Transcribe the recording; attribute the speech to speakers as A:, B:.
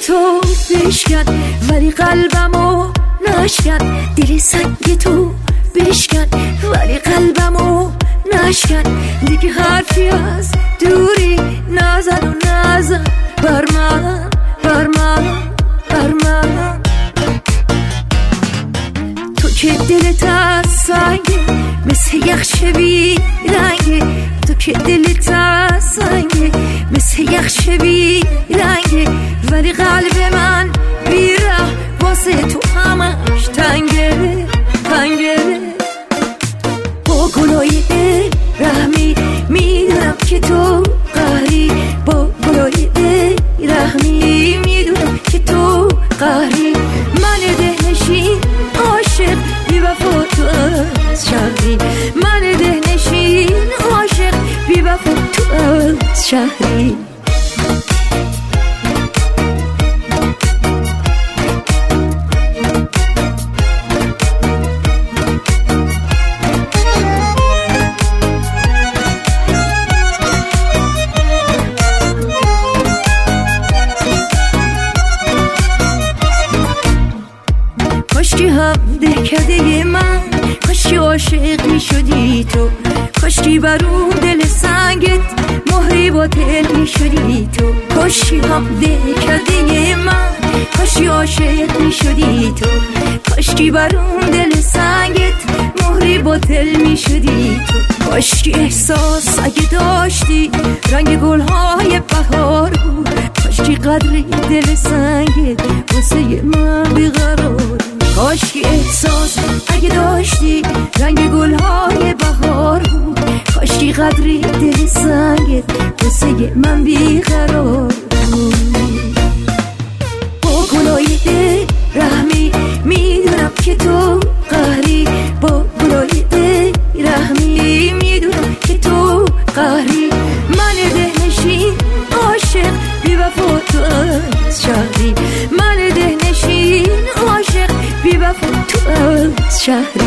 A: تو بشکن ولی قلبمو نشکن، دل سنگ تو بشکن ولی قلبمو نشکن. دیگه حرفی از دوری نزن و نزن بر من، بر من، بر من. تو که دلت از سنگه مثل یخ بی رنگه، تو که دلت از سنگه مثل یخ بی رنگه، ولی قلب من بیره واسه تو همش تنگه، تنگه. با گلای دل رحمی میدونم که تو قهری، با گلای دل رحمی میدونم که تو قهری. من دهنشین عاشق بی وفا تو از شهری، من دهنشین عاشق بی وفا تو از شهری. کاشکی هم دهکده من، کاشکی عاشق می شدی تو، کاشکی برون دل سنگت مهری با دل می شدی تو. کاشکی هم دهکده من، کاشکی عاشق می شدی تو، کاشکی برون دل سنگت مهری با دل می شدی تو. کاشکی احساس اگه داشتی رنگ گلهای بهار بود، کاشکی قدری دل سنگت واسه من بیقرار. کاشکی احساس اگه داشتی رنگ گلهای بهار بود، کاشکی قدری دل سنگت واسه من بیقرار بود. با گلای دل رحمی میدونم که تو قهری، با گلای دل رحمی میدونم که تو قهری. من دهنشین عاشق بی وفا تو از شهری، من دهنشین عاشق بی وفا تو از شهری.